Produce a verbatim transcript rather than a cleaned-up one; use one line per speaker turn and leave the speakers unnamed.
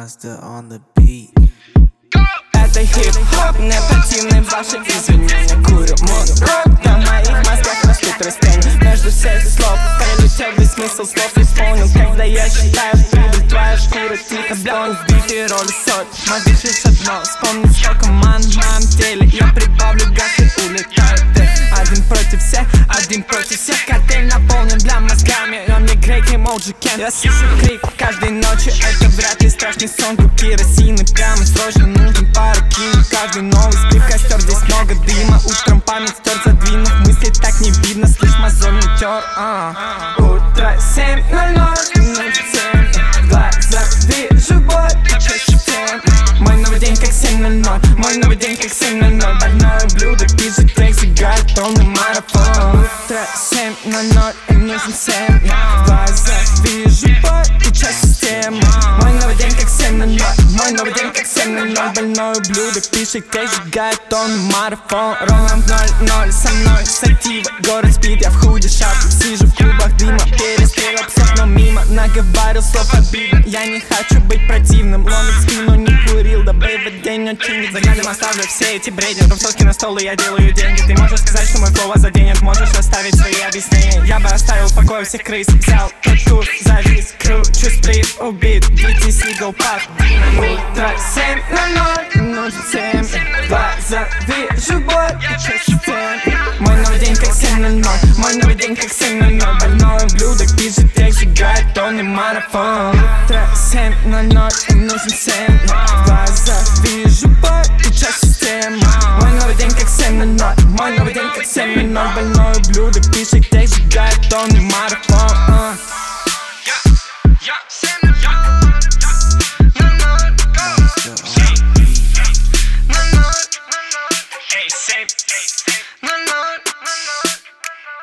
Master on the beat.
Это хип-хоп, мне противны ваши извинения. Курю мудрок, на моих мозгах растут растения. Между всех слов пролетел весь смысл слов. Исполнил, когда я считаю прибыль. Твоя шкура тихо стонет, сбитые роли сотни. Мозги лишь одно, вспомни, сколько ман в моем теле. Я прибавлю газ и улетаю ты. Один против всех, один против всех. Картель наполнен для мозгами. Он не грейк, эмоджи Кен. Я слышу крик каждой ночью. Это вряд ли страшный сон. Круг керосина, прямо срочно нужен пару кинуть. Каждый новый сплив, костер, здесь много дыма. Утром память стер, задвинув мысли, так не видно. Слышь, мозоль не тер, а утро семь ноль ноль, минут семь. В глазах вижу боль, чаще всем. Мой новый день как семь ноль ноль. Мой новый день как семь ноль ноль. Больное блюдо, пишет текст, играет полный марафон. Утро семь ноль ноль, им нужен семь. В глазах вижу боль, и чаще всем. Мой новый день как семь ноль ноль. Мой новый день как семь ноль ноль. Больное блюдо, пишет текст, играет полный марафон. Ровно в ноль ноль со мной сатива. Город спит, я в худе шапке. Сижу в клубах дыма, перестрел псов, но мимо. Наговаривал слов обидно. Я не хочу быть противным. Ломит спину, не курил, да бейба день очень. За глядом оставлю все эти бредни. Румсовки на стол, и я делаю деньги. Ты можешь сказать, что мой флоу вас заденет. Можешь оставить свои объяснения. Я бы оставил в покое всех крыс. Взял курс, завис, кручу сплит, убит. ди ти си, go pop. Утро семь ноль ноль, нужен семь. В глазах вижу боль, и чаще всем. Мой новый день как семь ноль ноль. Мой новый день как семь ноль ноль. Больное блюдо, пишет текст, играет полный марафон. Утро семь ноль ноль, им нужен семь. В глазах вижу боль, и чаще всем. Мой новый день как семь ноль ноль. Мой новый день как семь ноль ноль. Больное блюдо, пишет текст, играет полный марафон.